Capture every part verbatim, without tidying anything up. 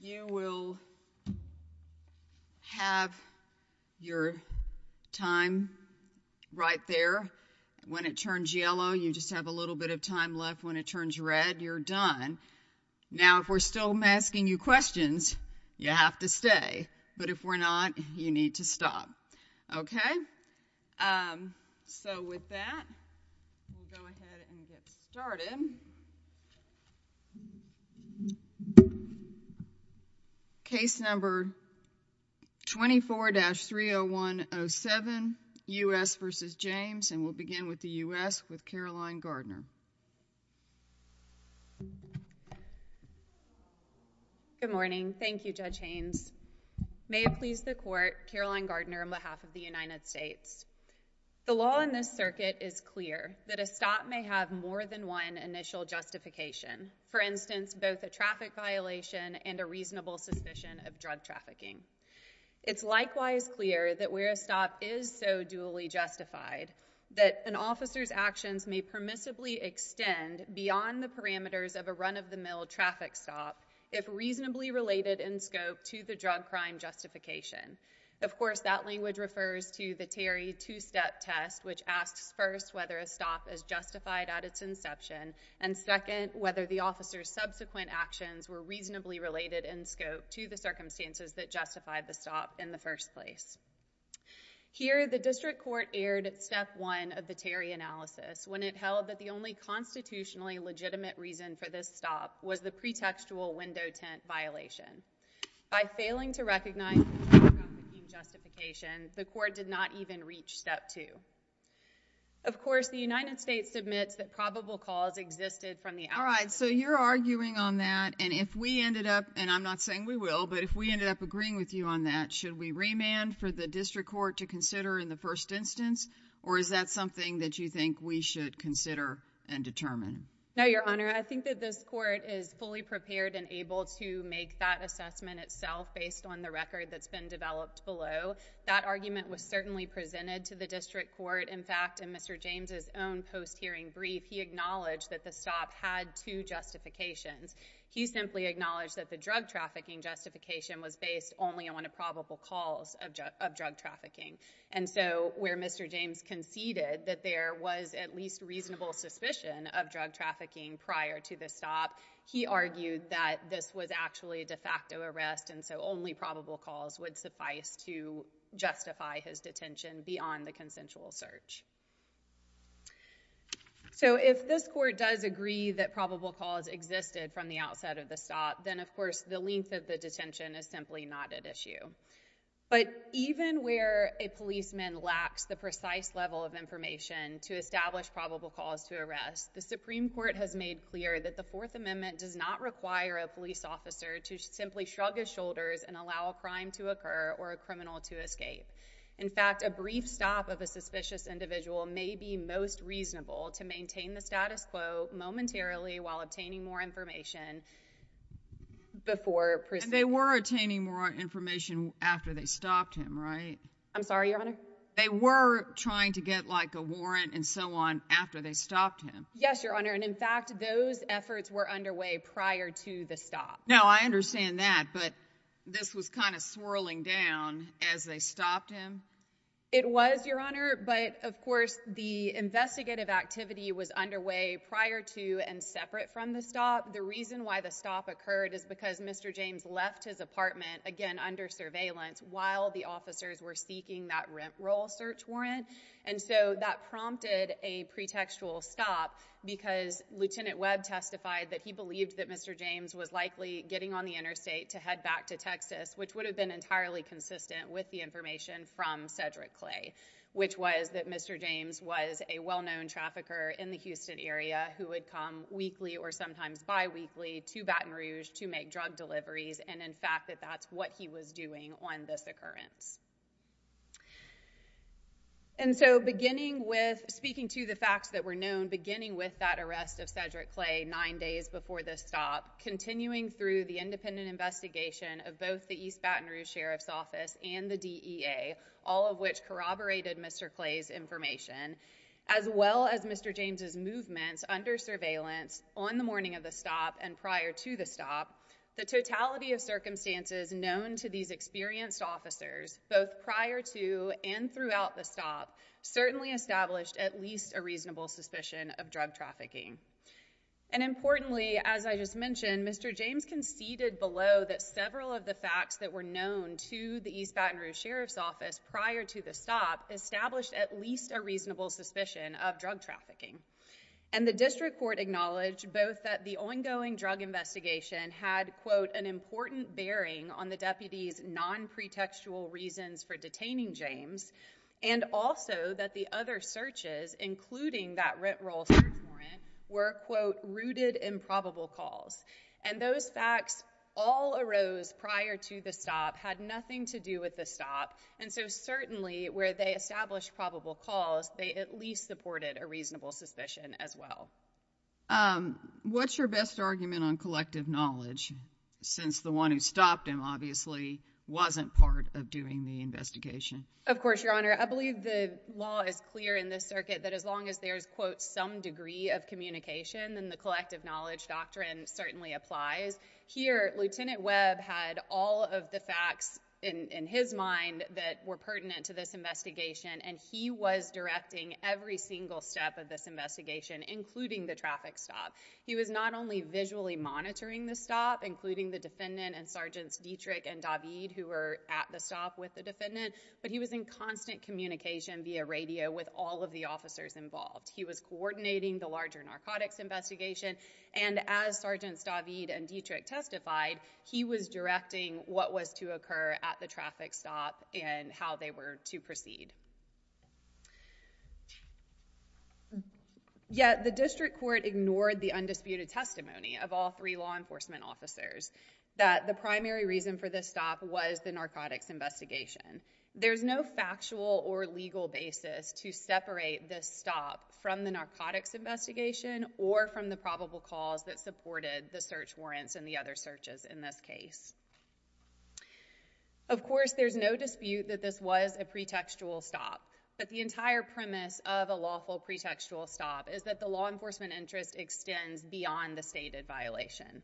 you will have your time right there. When it turns yellow, you just have a little bit of time left. When it turns red, you're done. Now, if we're still asking you questions, you have to stay. But if we're not, you need to stop. Okay? Um, so with that, we'll go ahead and get started. Case number twenty-four dash three oh one oh seven, U S v. James, and we'll begin with the U S with Caroline Gardner. Good morning. Thank you, Judge Haynes. May it please the Court, Caroline Gardner on behalf of the United States. The law in this circuit is clear that a stop may have more than one initial justification. For instance, both a traffic violation and a reasonable suspicion of drug trafficking. It's likewise clear that where a stop is so duly justified, that an officer's actions may permissibly extend beyond the parameters of a run-of-the-mill traffic stop if reasonably related in scope to the drug crime justification. Of course, that language refers to the Terry two-step test, which asks first whether a stop is justified at its inception, and second, whether the officer's subsequent actions were reasonably related in scope to the circumstances that justified the stop in the first place. Here, the District Court erred at step one of the Terry analysis when it held that the only constitutionally legitimate reason for this stop was the pretextual window tint violation. By failing to recognize the drug trafficking justification, the Court did not even reach step two. Of course, the United States submits that probable cause existed from the outset. All right, so you're arguing on that, and if we ended up, and I'm not saying we will, but if we ended up agreeing with you on that, should we remand for the District Court to consider in the first instance, or is that something that you think we should consider and determine? No, Your Honor. I think that this Court is fully prepared and able to make that assessment itself based on the record that's been developed below. That argument was certainly presented to the District Court. In fact, in Mister James's own post-hearing brief, he acknowledged that the stop had two justifications. He simply acknowledged that the drug trafficking justification was based only on a probable cause of, ju- of drug trafficking. And so where Mister James conceded that there was at least reasonable suspicion of drug trafficking prior to the stop, he argued that this was actually a de facto arrest, and so only probable cause would suffice to justify his detention beyond the consensual search. So if this Court does agree that probable cause existed from the outset of the stop, then of course the length of the detention is simply not at issue. But even where a policeman lacks the precise level of information to establish probable cause to arrest, the Supreme Court has made clear that the Fourth Amendment does not require a police officer to simply shrug his shoulders and allow a crime to occur or a criminal to escape. In fact, a brief stop of a suspicious individual may be most reasonable to maintain the status quo momentarily while obtaining more information before proceeding. And they were obtaining more information after they stopped him, right? I'm sorry, Your Honor? They were trying to get like a warrant and so on after they stopped him. Yes, Your Honor, and in fact, those efforts were underway prior to the stop. No, I understand that, but this was kind of swirling down as they stopped him. It was, Your Honor, but of course the investigative activity was underway prior to and separate from the stop. The reason why the stop occurred is because Mister James left his apartment, again under surveillance, while the officers were seeking that rent roll search warrant. And so that prompted a pretextual stop because Lieutenant Webb testified that he believed that Mister James was likely getting on the interstate to head back to Texas, which would have been entirely consistent with the information from Cedric Clay, which was that Mister James was a well-known trafficker in the Houston area who would come weekly or sometimes bi-weekly to Baton Rouge to make drug deliveries, and in fact that that's what he was doing on this occurrence. And so beginning with, speaking to the facts that were known, beginning with that arrest of Cedric Clay nine days before this stop, continuing through the independent investigation of both the East Baton Rouge Sheriff's Office and the D E A, all of which corroborated Mister Clay's information, as well as Mister James's movements under surveillance on the morning of the stop and prior to the stop, The totality of circumstances known to these experienced officers, both prior to and throughout the stop, certainly established at least a reasonable suspicion of drug trafficking. And importantly, as I just mentioned, Mister James conceded below that several of the facts that were known to the East Baton Rouge Sheriff's Office prior to the stop established at least a reasonable suspicion of drug trafficking. And the district court acknowledged both that the ongoing drug investigation had, quote, an important bearing on the deputy's non-pretextual reasons for detaining James, and also that the other searches, including that rent roll search warrant, were, quote, rooted in probable cause. And those facts all arose prior to the stop, had nothing to do with the stop, and so certainly where they established probable cause, they at least supported a reasonable suspicion as well. Um, what's your best argument on collective knowledge, since the one who stopped him obviously wasn't part of doing the investigation? Of course, Your Honor. I believe the law is clear in this circuit that as long as there's, quote, some degree of communication, then the collective knowledge doctrine certainly applies. Here, Lieutenant Webb had all of the facts in, in his mind that were pertinent to this investigation, and he was directing every single step of this investigation, including the traffic stop. He was not only visually monitoring the stop, including the defendant and Sergeants Dietrich and David, who were at the stop with the defendant, but he was in constant communication via radio with all of the officers involved. He was coordinating the larger narcotics investigation, and as Sergeants David and Dietrich testified, he was directing what was to occur at the traffic stop and how they were to proceed. Yet the district court ignored the undisputed testimony of all three law enforcement officers that the primary reason for this stop was the narcotics investigation. There's no factual or legal basis to separate this stop from the narcotics investigation or from the probable cause that supported the search warrants and the other searches in this case. Of course, there's no dispute that this was a pretextual stop, but the entire premise of a lawful pretextual stop is that the law enforcement interest extends beyond the stated violation.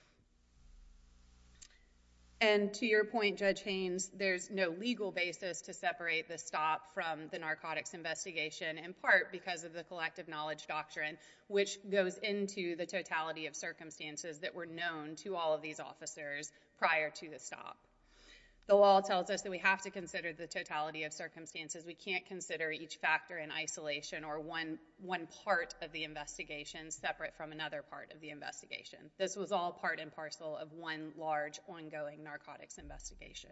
And to your point, Judge Haynes, there's no legal basis to separate the stop from the narcotics investigation, in part because of the collective knowledge doctrine, which goes into the totality of circumstances that were known to all of these officers prior to the stop. The law tells us that we have to consider the totality of circumstances. We can't consider each factor in isolation or one, one part of the investigation separate from another part of the investigation. This was all part and parcel of one large ongoing narcotics investigation.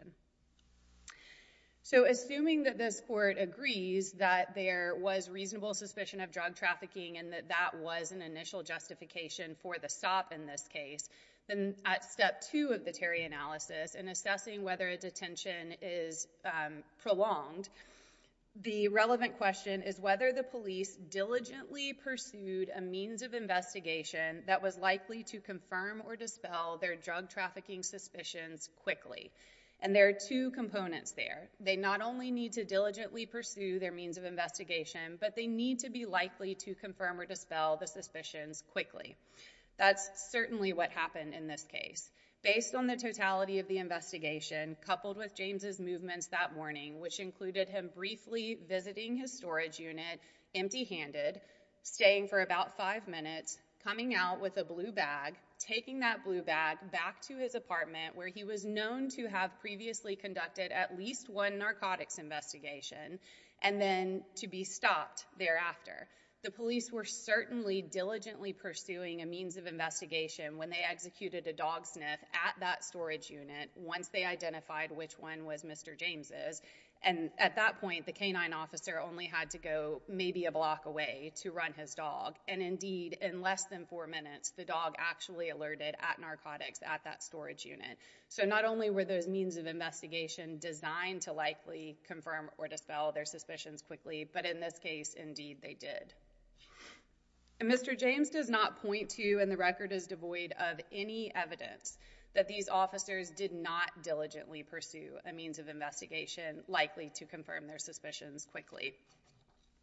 So assuming that this court agrees that there was reasonable suspicion of drug trafficking and that that was an initial justification for the stop in this case, then at step two of the Terry analysis, in assessing whether a detention is um, prolonged, the relevant question is whether the police diligently pursued a means of investigation that was likely to confirm or dispel their drug trafficking suspicions quickly. And there are two components there. They not only need to diligently pursue their means of investigation, but they need to be likely to confirm or dispel the suspicions quickly. That's certainly what happened in this case. Based on the totality of the investigation, coupled with James's movements that morning, which included him briefly visiting his storage unit empty-handed, staying for about five minutes, coming out with a blue bag, taking that blue bag back to his apartment where he was known to have previously conducted at least one narcotics investigation, and then to be stopped thereafter. The police were certainly diligently pursuing a means of investigation when they executed a dog sniff at that storage unit once they identified which one was Mister James's. And at that point, the canine officer only had to go maybe a block away to run his dog. And indeed, in less than four minutes, the dog actually alerted at narcotics at that storage unit. So not only were those means of investigation designed to likely confirm or dispel their suspicions quickly, but in this case, indeed, they did. And Mister James does not point to, and the record is devoid of any evidence, that these officers did not diligently pursue a means of investigation likely to confirm their suspicions quickly.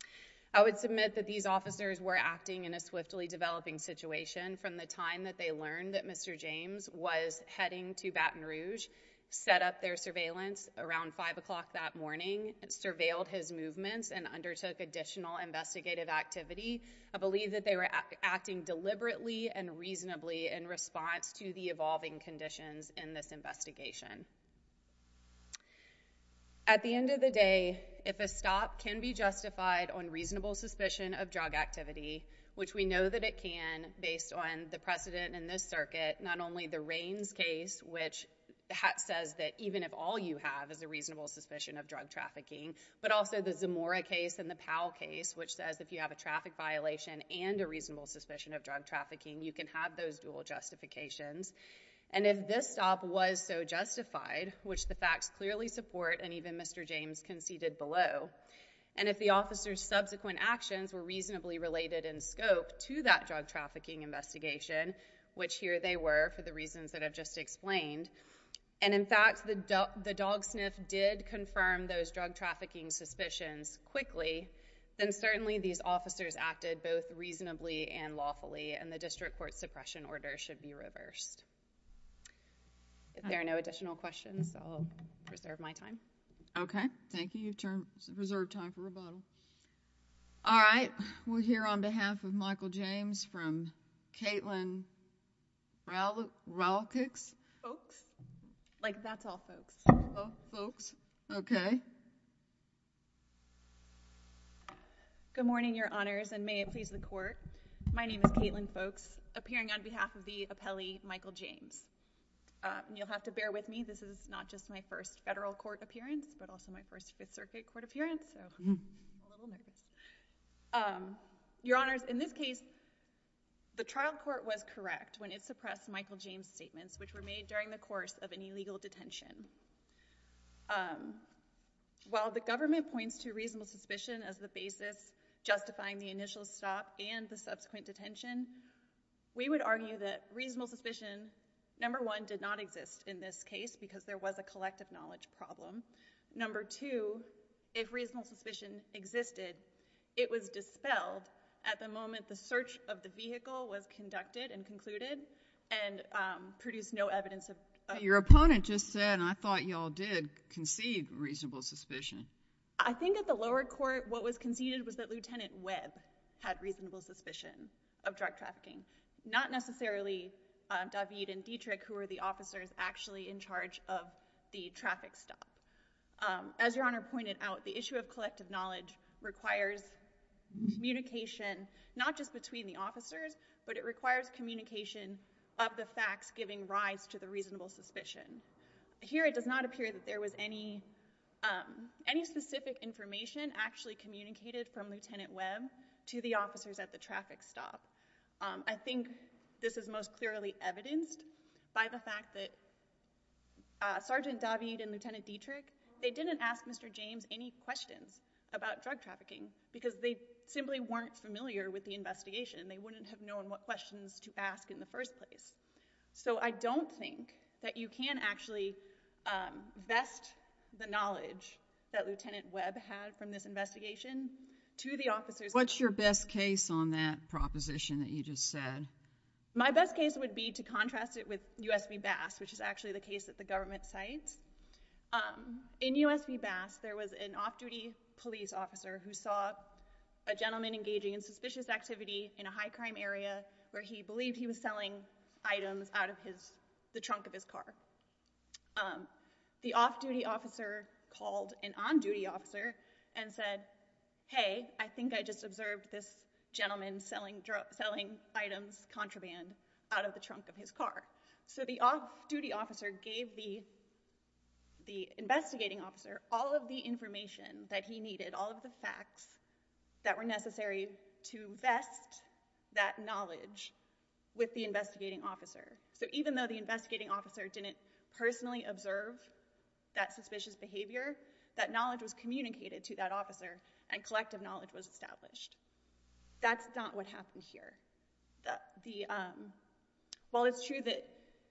I would submit that these officers were acting in a swiftly developing situation from the time that they learned that Mister James was heading to Baton Rouge, set up their surveillance around five o'clock that morning, surveilled his movements, and undertook additional investigative activity. I believe that they were act acting deliberately and reasonably in response to the evolving conditions in this investigation. At the end of the day, if a stop can be justified on reasonable suspicion of drug activity, which we know that it can based on the precedent in this circuit, not only the Raines case, which says that even if all you have is a reasonable suspicion of drug trafficking, but also the Zamora case and the Powell case, which says if you have a traffic violation and a reasonable suspicion of drug trafficking, you can have those dual justifications. And if this stop was so justified, which the facts clearly support and even Mister James conceded below, and if the officer's subsequent actions were reasonably related in scope to that drug trafficking investigation, which here they were for the reasons that I've just explained, and in fact the, do the dog sniff did confirm those drug trafficking suspicions quickly, then certainly these officers acted both reasonably and lawfully, and the district court suppression order should be reversed. If there are no additional questions, I'll reserve my time. Okay, thank you. You've turned, reserved time for rebuttal. All right, we'll hear on behalf of Michael James from Caitlin Ralkix. Folks? Like, that's all folks. Oh, folks. Okay. Good morning, Your Honors, and may it please the Court. My name is Caitlin Folks, appearing on behalf of the appellee, Michael James. Uh, and you'll have to bear with me. This is not just my first federal court appearance, but also my first Fifth Circuit court appearance, so mm. I'm a little nervous. Um, Your Honors, in this case, the trial court was correct when it suppressed Michael James' statements, which were made during the course of an illegal detention. Um, while the government points to reasonable suspicion as the basis justifying the initial stop and the subsequent detention, we would argue that reasonable suspicion, number one, did not exist in this case because there was a collective knowledge problem. Number two, if reasonable suspicion existed, it was dispelled at the moment the search of the vehicle was conducted and concluded and um, produced no evidence of, of... Your opponent just said, and I thought y'all did, concede reasonable suspicion. I think at the lower court, what was conceded was that Lieutenant Webb had reasonable suspicion of drug trafficking, not necessarily Um, David and Dietrich, who were the officers actually in charge of the traffic stop. Um, as Your Honor pointed out, the issue of collective knowledge requires communication, not just between the officers, but it requires communication of the facts giving rise to the reasonable suspicion. Here it does not appear that there was any, um, any specific information actually communicated from Lieutenant Webb to the officers at the traffic stop. Um, I think this is most clearly evidenced by the fact that uh, Sergeant David and Lieutenant Dietrich, they didn't ask Mister James any questions about drug trafficking because they simply weren't familiar with the investigation. They wouldn't have known what questions to ask in the first place. So I don't think that you can actually um, vest the knowledge that Lieutenant Webb had from this investigation to the officers. What's your best case on that proposition that you just said? My best case would be to contrast it with U S v Bass, which is actually the case that the government cites. Um, in U S v Bass, there was an off-duty police officer who saw a gentleman engaging in suspicious activity in a high-crime area where he believed he was selling items out of his, the trunk of his car. Um, the off-duty officer called an on-duty officer and said, "Hey, I think I just observed this gentleman selling selling items, contraband, out of the trunk of his car." So the off-duty officer gave the, the investigating officer all of the information that he needed, all of the facts that were necessary to vest that knowledge with the investigating officer. So even though the investigating officer didn't personally observe that suspicious behavior, that knowledge was communicated to that officer and collective knowledge was established. That's not what happened here. The, the, um, while it's true that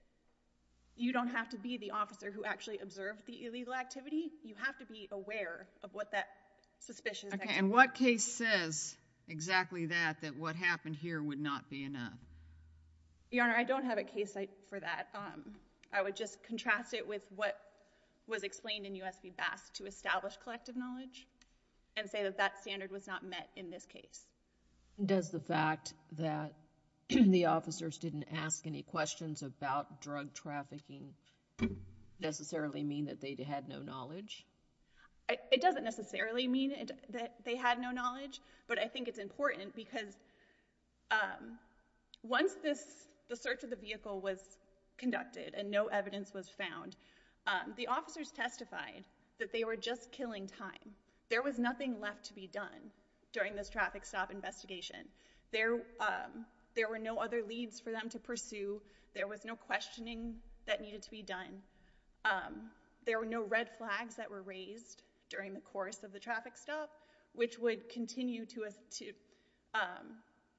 you don't have to be the officer who actually observed the illegal activity, you have to be aware of what that suspicious Okay, activity. and what case says exactly that, that what happened here would not be enough? Your Honor, I don't have a case cite for that. Um, I would just contrast it with what was explained in U S v. Bass to establish collective knowledge and say that that standard was not met in this case. Does the fact that the officers didn't ask any questions about drug trafficking necessarily mean that they had no knowledge? It doesn't necessarily mean it, that they had no knowledge, but I think it's important because um, once this the search of the vehicle was conducted and no evidence was found, um, the officers testified that they were just killing time. There was nothing left to be done during this traffic stop investigation. There, um, there were no other leads for them to pursue. There was no questioning that needed to be done. Um, there were no red flags that were raised during the course of the traffic stop, which would continue to to um,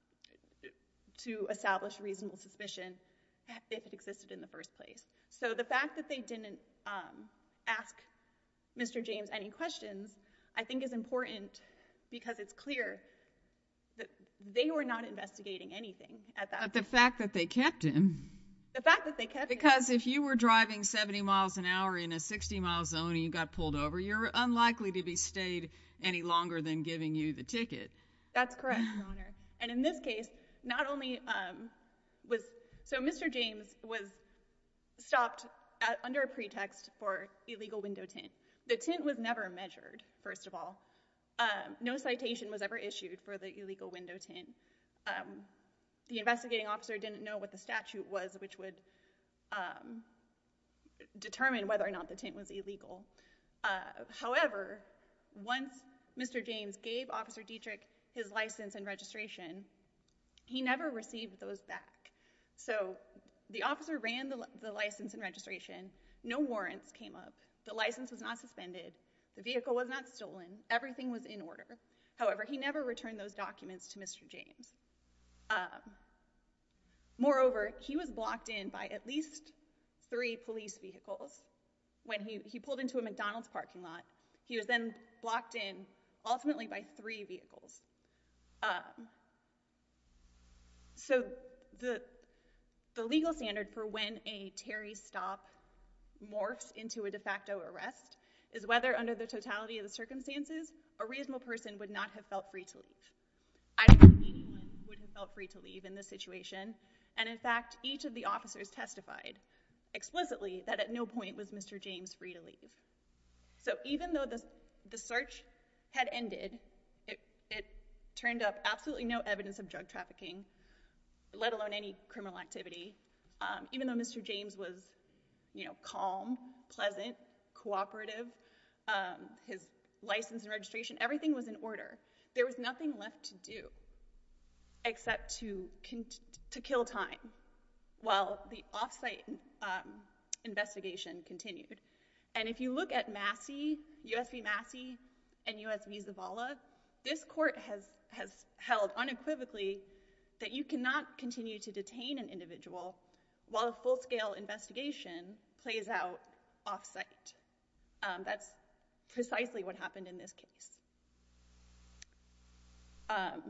to establish reasonable suspicion if it existed in the first place. So the fact that they didn't um, ask Mister James any questions, I think, is important because it's clear that they were not investigating anything at that point. But the fact that they kept him. The fact that they kept him. Because if you were driving seventy miles an hour in a sixty mile zone and you got pulled over, you're unlikely to be stayed any longer than giving you the ticket. That's correct, Your Honor. And in this case, not only um, was, so Mister James was stopped at, under a pretext for illegal window tint. The tint was never measured, first of all. Um, no citation was ever issued for the illegal window tint. Um, the investigating officer didn't know what the statute was, which would um, determine whether or not the tint was illegal. Uh, however, once Mister James gave Officer Dietrich his license and registration, he never received those back. So the officer ran the, the license and registration. No warrants came up. The license was not suspended. The vehicle was not stolen. Everything was in order. However, he never returned those documents to Mister James. Um, moreover, he was blocked in by at least three police vehicles. When he, he pulled into a McDonald's parking lot, he was then blocked in ultimately by three vehicles. Um, so the, the legal standard for when a Terry stop morphs into a de facto arrest is whether, under the totality of the circumstances, a reasonable person would not have felt free to leave. I don't think anyone would have felt free to leave in this situation, and in fact, each of the officers testified explicitly that at no point was Mister James free to leave. So even though the, the search had ended, it, it turned up absolutely no evidence of drug trafficking, let alone any criminal activity. Um, even though Mister James was, you know, calm, pleasant, cooperative, um, his license and registration, everything was in order. There was nothing left to do except to to kill time while the off-site um, investigation continued. And if you look at Massey, U S v. Massey, and U S v. Zavala, this court has has held unequivocally that you cannot continue to detain an individual while a full-scale investigation plays out off-site. Um, that's precisely what happened in this case. Um,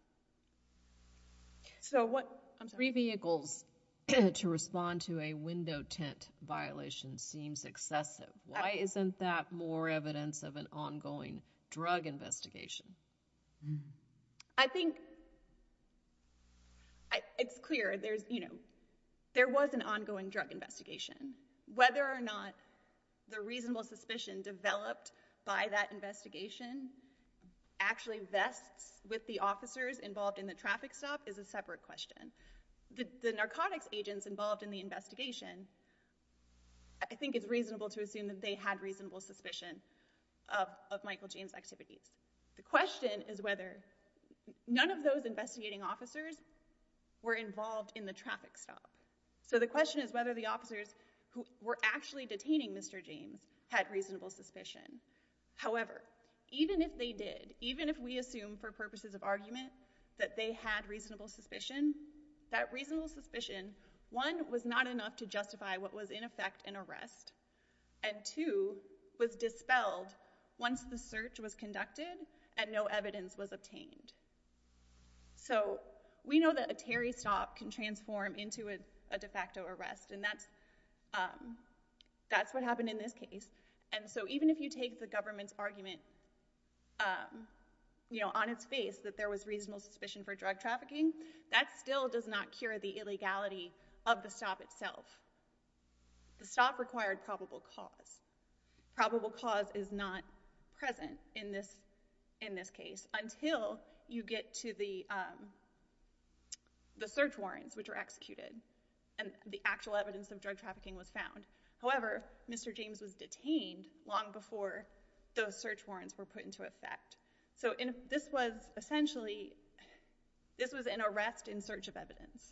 so what, I'm sorry. Three vehicles to respond to a window tint violation seems excessive. Why isn't that more evidence of an ongoing drug investigation? I think I, it's clear there's, you know, there was an ongoing drug investigation. Whether or not the reasonable suspicion developed by that investigation actually vests with the officers involved in the traffic stop is a separate question. The, the narcotics agents involved in the investigation, I think it's reasonable to assume that they had reasonable suspicion of, of Michael James' activities. The question is whether none of those investigating officers were involved in the traffic stop. So the question is whether the officers who were actually detaining Mister James had reasonable suspicion. However, even if they did, even if we assume for purposes of argument that they had reasonable suspicion, that reasonable suspicion, one, was not enough to justify what was in effect an arrest, and two, was dispelled once the search was conducted and no evidence was obtained. So we know that a Terry stop can transform into a, a de facto arrest, and that's, um, that's what happened in this case. And so even if you take the government's argument, um, you know, on its face that there was reasonable suspicion for drug trafficking, that still does not cure the illegality of the stop itself. The stop required probable cause. Probable cause is not present in this, in this case until you get to the, um, the search warrants which were executed and the actual evidence of drug trafficking was found. However, Mister James was detained long before those search warrants were put into effect. So in, this was essentially, this was an arrest in search of evidence.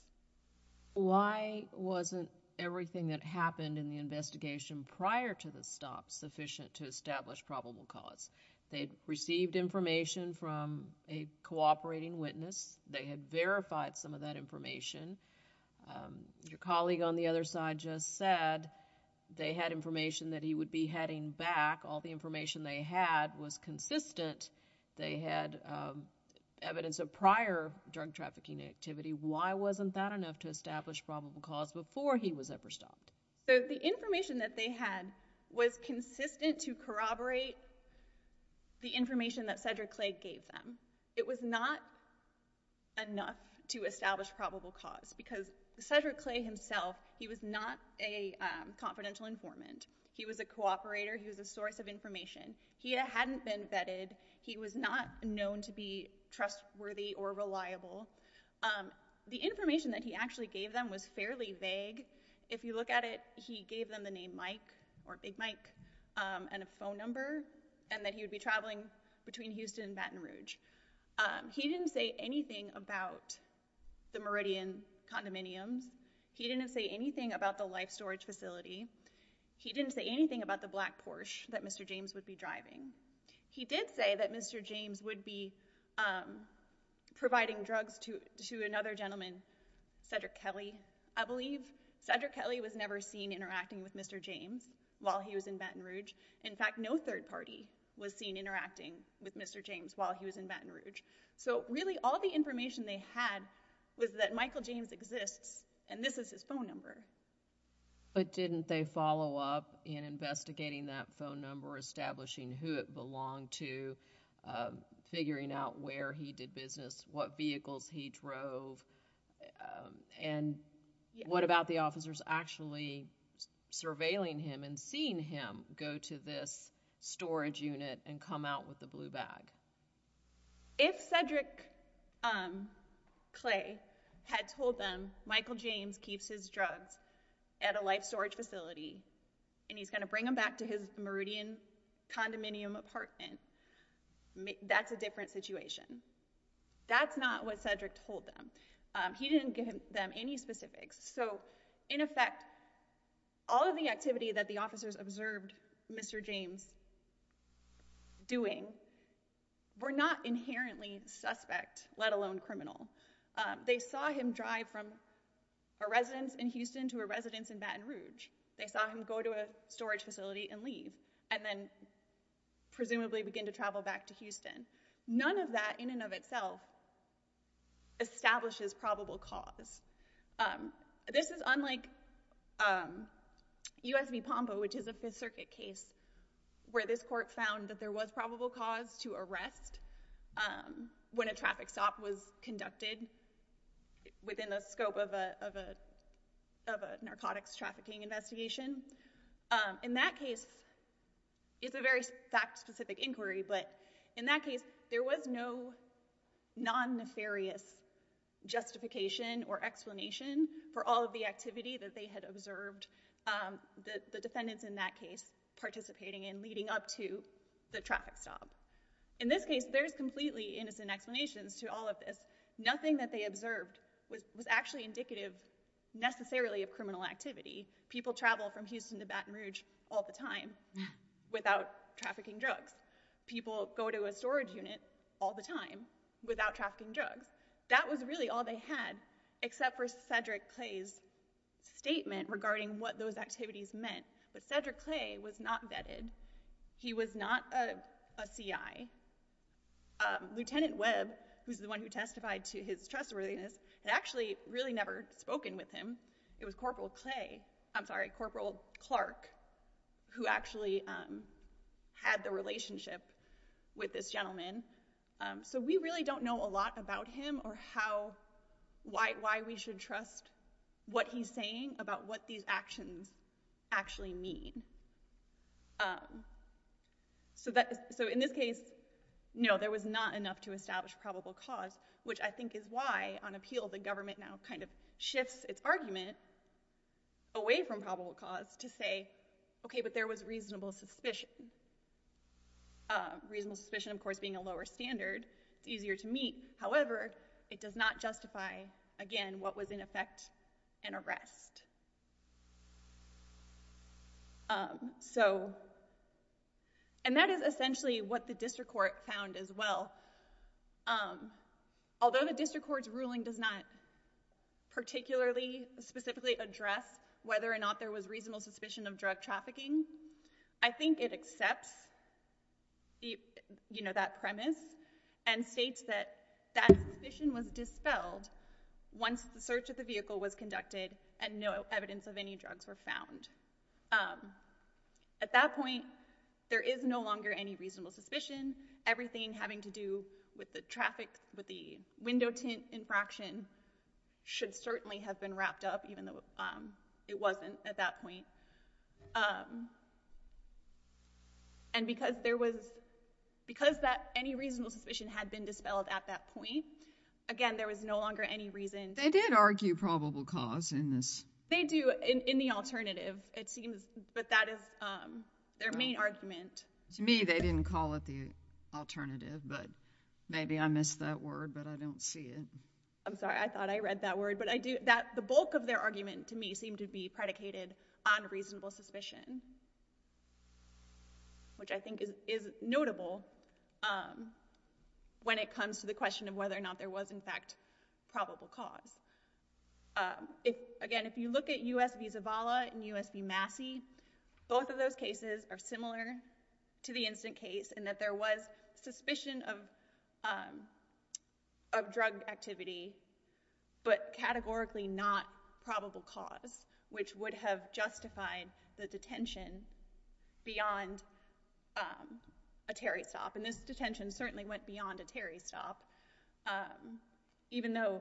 Why wasn't everything that happened in the investigation prior to the stop sufficient to establish probable cause? They'd received information from a cooperating witness. They had verified some of that information. Um, your colleague on the other side just said they had information that he would be heading back. All the information they had was consistent. They had um, evidence of prior drug trafficking activity. Why wasn't that enough to establish probable cause before he was ever stopped? So the information that they had was consistent to corroborate the information that Cedric Clay gave them. It was not enough to establish probable cause because Cedric Clay himself, he was not a um, confidential informant. He was a cooperator. He was a source of information. He hadn't been vetted. He was not known to be trustworthy or reliable. Um, the information that he actually gave them was fairly vague. If you look at it, he gave them the name Mike or Big Mike um, and a phone number, and that he would be traveling between Houston and Baton Rouge. Um, he didn't say anything about the Meridian condominiums. He didn't say anything about the life storage facility. He didn't say anything about the black Porsche that Mister James would be driving. He did say that Mister James would be um, providing drugs to, to another gentleman, Cedric Kelly, I believe. Cedric Kelly was never seen interacting with Mister James while he was in Baton Rouge. In fact, no third party was seen interacting with Mister James while he was in Baton Rouge. So really all the information they had was that Michael James exists, and this is his phone number. But didn't they follow up in investigating that phone number, establishing who it belonged to, um, figuring out where he did business, what vehicles he drove, um, and yeah. What about the officers actually surveilling him and seeing him go to this storage unit and come out with the blue bag? If Cedric um, Clay had told them Michael James keeps his drugs at a life storage facility and he's going to bring them back to his Meridian condominium apartment, that's a different situation. That's not what Cedric told them. Um, he didn't give them any specifics. So in effect, all of the activity that the officers observed Mister James doing were not inherently suspect, let alone criminal. Um, they saw him drive from a residence in Houston to a residence in Baton Rouge. They saw him go to a storage facility and leave, and then presumably begin to travel back to Houston. None of that in and of itself establishes probable cause. Um, this is unlike um, U S v. Pompa, which is a Fifth Circuit case where this court found that there was probable cause to arrest um, when a traffic stop was conducted within the scope of a, of a, of a narcotics trafficking investigation. Um, in that case, it's a very fact-specific inquiry, but in that case, there was no non-nefarious justification or explanation for all of the activity that they had observed um, the, the defendants in that case participating in leading up to the traffic stop. In this case, there's completely innocent explanations to all of this. Nothing that they observed was, was actually indicative necessarily of criminal activity. People travel from Houston to Baton Rouge all the time without trafficking drugs. People go to a storage unit all the time without trafficking drugs. That was really all they had, except for Cedric Clay's statement regarding what those activities meant. But Cedric Clay was not vetted. He was not a a C I. Um, Lieutenant Webb, who's the one who testified to his trustworthiness, had actually really never spoken with him. It was Corporal Clay, I'm sorry, Corporal Clark, who actually um, had the relationship with this gentleman. Um, so we really don't know a lot about him or how, why, why we should trust what he's saying about what these actions actually mean. Um, so that, so in this case, no, there was not enough to establish probable cause, which I think is why, on appeal, the government now kind of shifts its argument away from probable cause to say, okay, but there was reasonable suspicion. Uh, reasonable suspicion, of course, being a lower standard. It's easier to meet. However, it does not justify, again, what was in effect an arrest. Um, so, and that is essentially what the district court found as well. Um, although the district court's ruling does not particularly, specifically address whether or not there was reasonable suspicion of drug trafficking, I think it accepts the, you know, that premise and states that that suspicion was dispelled once the search of the vehicle was conducted and no evidence of any drugs were found. Um, at that point, there is no longer any reasonable suspicion. Everything having to do with the traffic, with the window tint infraction should certainly have been wrapped up, even though um, it wasn't at that point. Um, and because there was, because that any reasonable suspicion had been dispelled at that point, again, there was no longer any reason. They did argue probable cause in this. They do in, in the alternative, it seems, but that is um, their main argument. To me, they didn't call it the alternative, but maybe I missed that word, but I don't see it. I'm sorry, I thought I read that word, but I do, that the bulk of their argument to me seemed to be predicated on reasonable suspicion, which I think is, is notable um, when it comes to the question of whether or not there was, in fact, probable cause. Um, if, again, if you look at U S v. Zavala and U S v. Massey, both of those cases are similar to the instant case in that there was suspicion of um, of drug activity, but categorically not probable cause, which would have justified the detention beyond um, a Terry stop. And this detention certainly went beyond a Terry stop, um, even though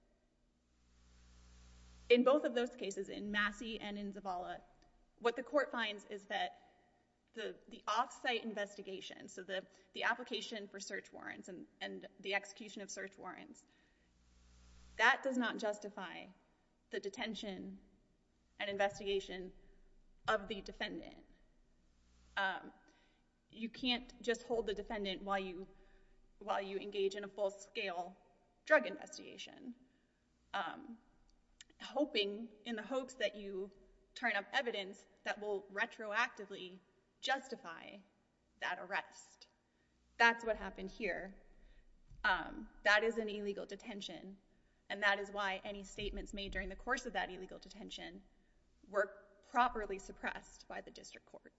in both of those cases, in Massey and in Zavala, what the court finds is that the, the off-site investigation, so the, the application for search warrants and, and the execution of search warrants, that does not justify the detention and investigation of the defendant. Um, you can't just hold the defendant while you, while you engage in a full-scale drug investigation, um, hoping, in the hopes that you turn up evidence that will retroactively justify that arrest. That's what happened here. Um, that is an illegal detention, and that is why any statements made during the course of that illegal detention were properly suppressed by the district court.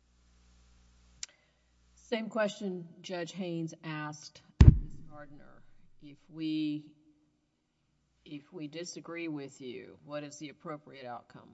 Same question Judge Haynes asked Miz Gardner. If we, if we disagree with you, what is the appropriate outcome?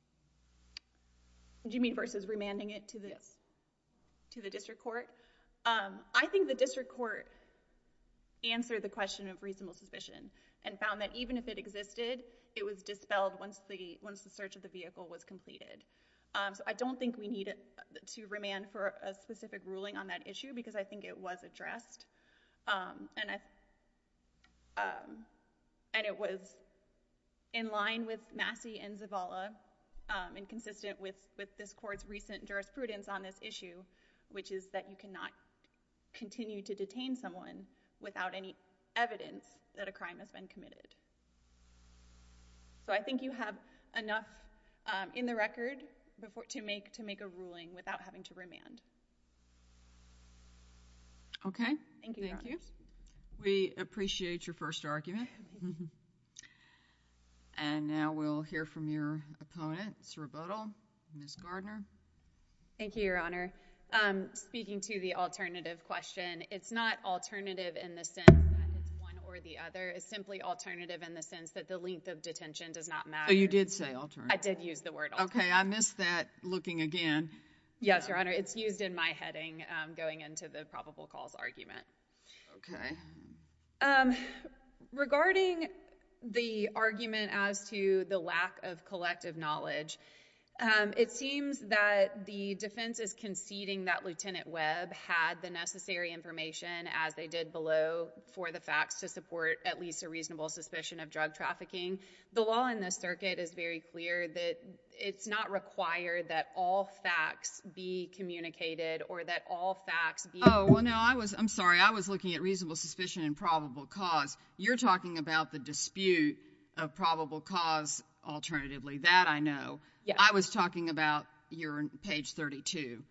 Do you mean versus remanding it to the, yes. to the district court? Um, I think the district court answered the question of reasonable suspicion and found that even if it existed, it was dispelled once the, once the search of the vehicle was completed. Um, so I don't think we need to remand for a specific ruling on that issue because I think it was addressed. Um, and I, um, and it was in line with Massey and Zavala, um, and consistent with, with this court's recent jurisprudence on this issue, which is that you cannot continue to detain someone without any evidence that a crime has been committed. So I think you have enough um, in the record before to make to make a ruling without having to remand. Okay. Thank you. Thank you. We appreciate your first argument. And now we'll hear from your opponent, Miz Rebuttal. Miz Gardner. Thank you, Your Honor. Um, speaking to the alternative question, it's not alternative in the sense that it's one or the other. It's simply alternative in the sense that the length of detention does not matter. So you did say alternative. I did use the word alternative. Okay, I missed that looking again. Yes, Your Honor. It's used in my heading um, going into the probable cause argument. Okay. Um, regarding the argument as to the lack of collective knowledge, um, it seems that the defense is conceding that Lieutenant Webb had the necessary information, as they did below, for the facts to support at least a reasonable suspicion of drug trafficking. The law in this circuit is very clear that it's not required that all facts be communicated or that all facts be... Oh, well, no, I was, I'm sorry, I was looking at reasonable suspicion and probable cause. You're talking about the dispute of probable cause alternatively. That I know. Yes. I was talking about your page thirty-two.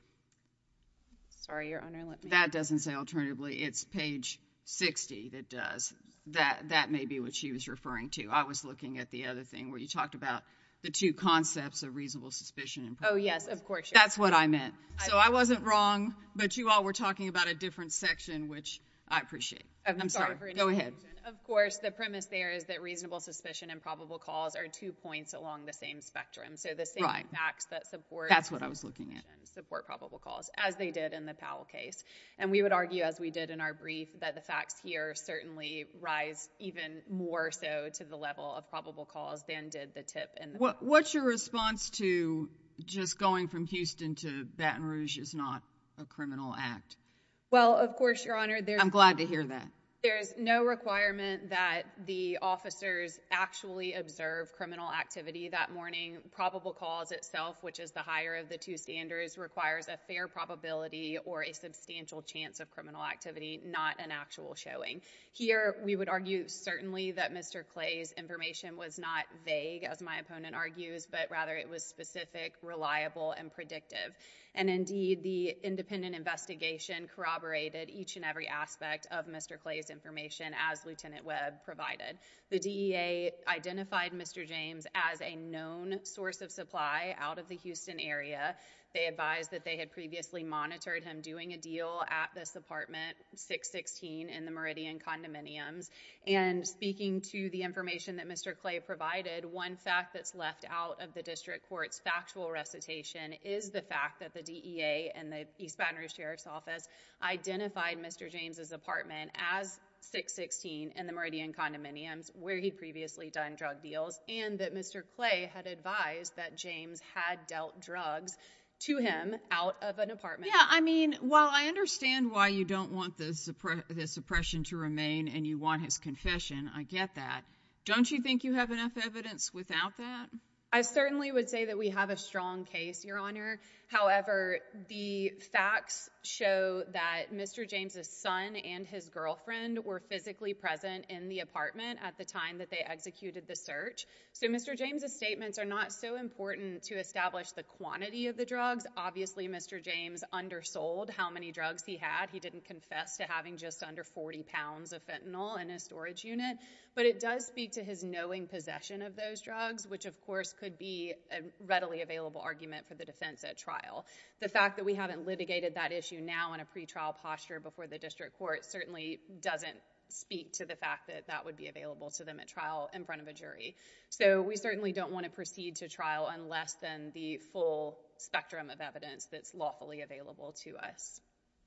Sorry, Your Honor, let me... That doesn't say alternatively. It's page sixty that does. That that may be what she was referring to. I was looking at the other thing where you talked about the two concepts of reasonable suspicion and probable Oh, yes, cause. of course. That's what I meant. So I wasn't wrong, but you all were talking about a different section, which I appreciate. I'm, I'm sorry. sorry. For any Go ahead. confusion. Of course, the premise there is that reasonable suspicion and probable cause are two points along the same spectrum. So the same Right. facts that support... That's what I was looking at. ...support probable cause, as they did in the Powell case. And we would argue, as we did in our brief, that the facts here certainly rise even more so to the level of probable cause than did the tip in the... What, what's your response to just going from Houston to Baton Rouge is not a criminal act? Well, of course, Your Honor, there's... I'm glad to hear that. There's no requirement that the officers actually observe criminal activity that morning. Probable cause itself, which is the higher of the two standards, requires a fair probability or a substantial chance of criminal activity, not an actual showing. Here, we would argue certainly that Mister Clay's information was not vague, as my opponent argues, but rather it was specific, reliable, and predictive. And indeed, the independent investigation corroborated each and every aspect of Mister Clay's information as Lieutenant Webb provided. The D E A identified Mister James as a known source of supply out of the Houston area. They advised that they had previously monitored him doing a deal at this apartment, six sixteen, in the Meridian condominiums. And speaking to the information that Mister Clay provided, one fact that's left out of the district court's factual recitation is the fact that the D E A and the East Baton Rouge Sheriff's Office identified Mister James's apartment as six sixteen in the Meridian condominiums, where he'd previously done drug deals, and that Mister Clay had advised that James had dealt drugs to him out of an apartment. Yeah, I mean, while I understand why you don't want the, suppre- the suppression to remain and you want his confession, I get that. Don't you think you have enough evidence without that? I certainly would say that we have a strong case, Your Honor. However, the facts show that Mister James's son and his girlfriend were physically present in the apartment at the time that they executed the search. So Mister James's statements are not so important to establish the quantity of the drugs. Obviously, Mister James undersold how many drugs he had. He didn't confess to having just under forty pounds of fentanyl in his storage unit. But it does speak to his knowing possession of those drugs, which of course could be a readily available argument for the defense at trial. The fact that we haven't litigated that issue now in a pretrial posture before the district court certainly doesn't speak to the fact that that would be available to them at trial in front of a jury. So we certainly don't want to proceed to trial unless then the full spectrum of evidence that's lawfully available to us.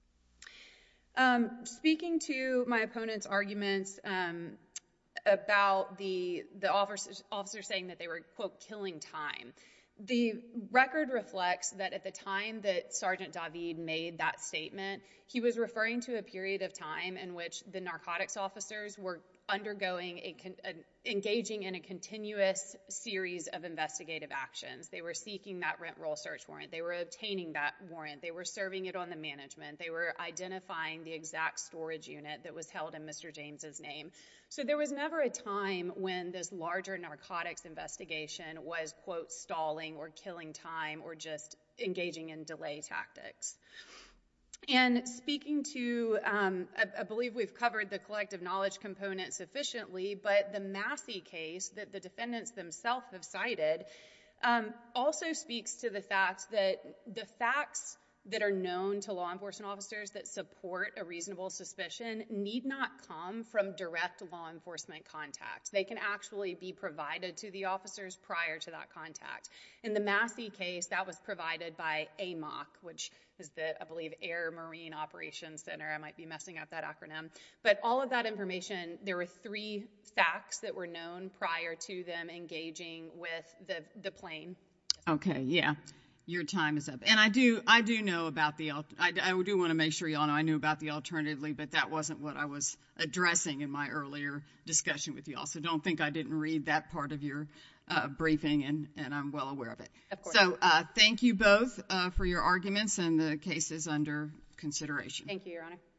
Um, speaking to my opponent's arguments, um, about the the officers, officers saying that they were, quote, killing time. The record reflects that at the time that Sergeant David made that statement, he was referring to a period of time in which the narcotics officers were undergoing a, a engaging in a continuous series of investigative actions. They were seeking that rent roll search warrant. They were obtaining that warrant. They were serving it on the management. They were identifying the exact storage unit that was held in Mister James's name. So there was never a time when this larger narcotics investigation was, quote, stalling or killing time or just engaging in delay tactics. And speaking to, um, I, I believe we've covered the collective knowledge component sufficiently, but the Massey case that the defendants themselves have cited um, also speaks to the fact that the facts that are known to law enforcement officers that support a reasonable suspicion need not come from direct law enforcement contact. They can actually be provided to the officers prior to that contact. In the Massey case, that was provided by A M O C, which is the, I believe, Air Marine Operations Center. I might be messing up that acronym. But all of that information, there were three facts that were known prior to them engaging with the, the plane. Okay, yeah. Your time is up. And I do I do know about the, I, I do want to make sure y'all know I knew about the alternatively, but that wasn't what I was addressing in my earlier discussion with y'all. So don't think I didn't read that part of your uh, briefing, and, and I'm well aware of it. Of course. So uh, thank you both uh, for your arguments, and the case is under consideration. Thank you, Your Honor.